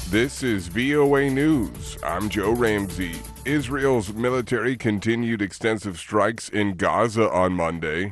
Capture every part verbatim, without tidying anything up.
This is V O A News. I'm Joe Ramsey. Israel's military continued extensive strikes in Gaza on Monday.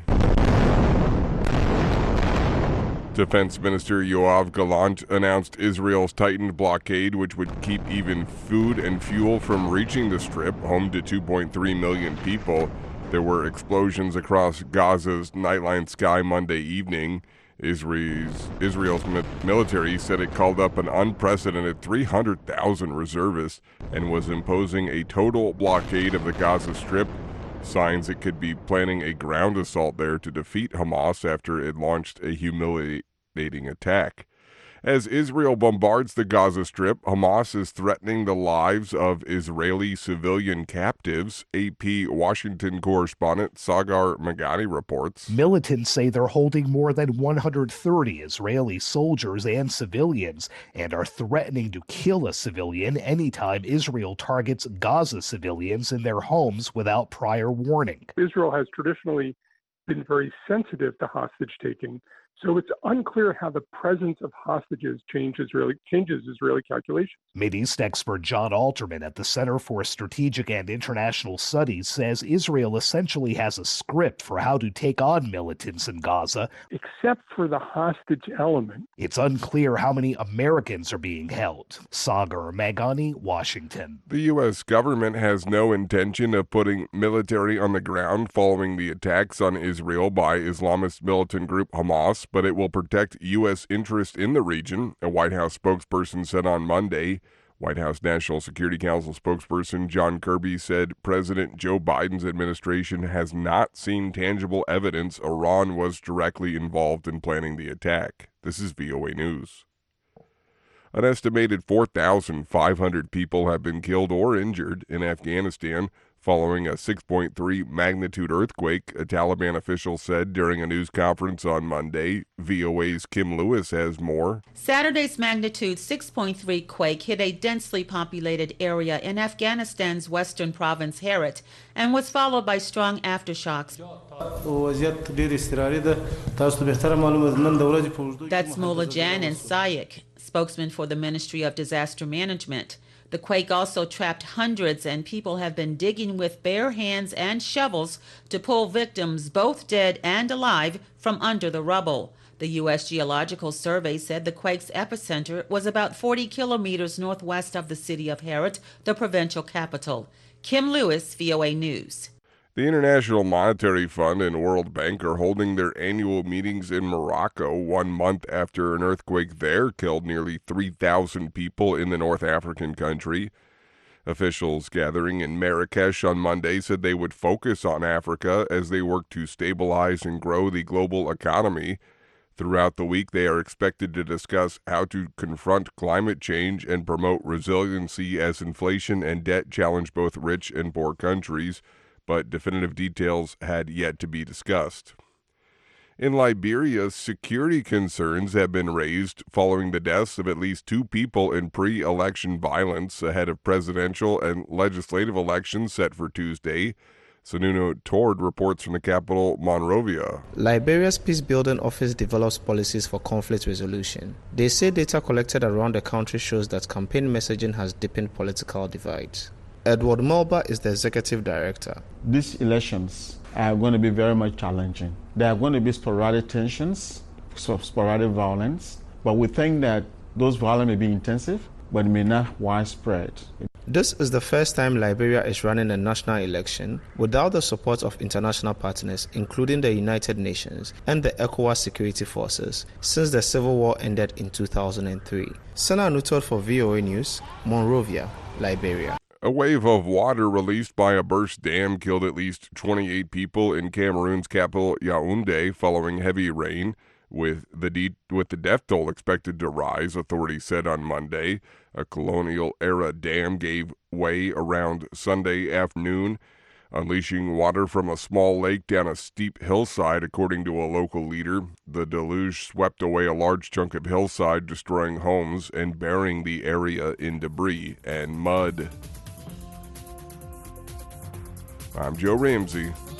Defense Minister Yoav Gallant announced Israel's tightened blockade, which would keep even food and fuel from reaching the Strip, home to two point three million people. There were explosions across Gaza's Nightline sky Monday evening. Israel's, Israel's military said it called up an unprecedented three hundred thousand reservists and was imposing a total blockade of the Gaza Strip. Signs it could be planning a ground assault there to defeat Hamas after it launched a humiliating attack. As Israel bombards the Gaza Strip, Hamas is threatening the lives of Israeli civilian captives. A P Washington correspondent Sagar Magani reports. Militants say they're holding more than one hundred thirty Israeli soldiers and civilians and are threatening to kill a civilian anytime Israel targets Gaza civilians in their homes without prior warning. Israel has traditionally been very sensitive to hostage taking. So it's unclear how the presence of hostages change Israeli, changes Israeli calculations. Mideast expert John Alterman at the Center for Strategic and International Studies says Israel essentially has a script for how to take on militants in Gaza. Except for the hostage element. It's unclear how many Americans are being held. Sagar Magani, Washington. The U S government has no intention of putting military on the ground following the attacks on Israel by Islamist militant group Hamas, but it will protect U S interest in the region, a White House spokesperson said on Monday. White House National Security Council spokesperson John Kirby said President Joe Biden's administration has not seen tangible evidence Iran was directly involved in planning the attack. This is V O A News. An estimated four thousand five hundred people have been killed or injured in Afghanistan following a six point three magnitude earthquake, a Taliban official said during a news conference on Monday. V O A's Kim Lewis has more. Saturday's magnitude six point three quake hit a densely populated area in Afghanistan's western province Herat and was followed by strong aftershocks. That's Mullah Jan and Sayek, spokesman for the Ministry of Disaster Management. The quake also trapped hundreds, and people have been digging with bare hands and shovels to pull victims, both dead and alive, from under the rubble. The U S Geological Survey said the quake's epicenter was about forty kilometers northwest of the city of Herat, the provincial capital. Kim Lewis, V O A News. The International Monetary Fund and World Bank are holding their annual meetings in Morocco one month after an earthquake there killed nearly three thousand people in the North African country. Officials gathering in Marrakesh on Monday said they would focus on Africa as they work to stabilize and grow the global economy. Throughout the week, they are expected to discuss how to confront climate change and promote resiliency as inflation and debt challenge both rich and poor countries, but definitive details had yet to be discussed. In Liberia, security concerns have been raised following the deaths of at least two people in pre-election violence ahead of presidential and legislative elections set for Tuesday. Sanuno Tord reports from the capital, Monrovia. Liberia's Peace-Building Office develops policies for conflict resolution. They say data collected around the country shows that campaign messaging has deepened political divides. Edward Mulba is the executive director. These elections are going to be very much challenging. There are going to be sporadic tensions, sporadic violence, but we think that those violence may be intensive, but may not widespread. This is the first time Liberia is running a national election without the support of international partners, including the United Nations and the ECOWAS security forces, since the civil war ended in two thousand three. Sana Nutot for V O A News, Monrovia, Liberia. A wave of water released by a burst dam killed at least twenty-eight people in Cameroon's capital, Yaoundé, following heavy rain, with the de- with the death toll expected to rise, authorities said on Monday. A colonial-era dam gave way around Sunday afternoon, unleashing water from a small lake down a steep hillside, according to a local leader. The deluge swept away a large chunk of hillside, destroying homes and burying the area in debris and mud. I'm Joe Ramsey.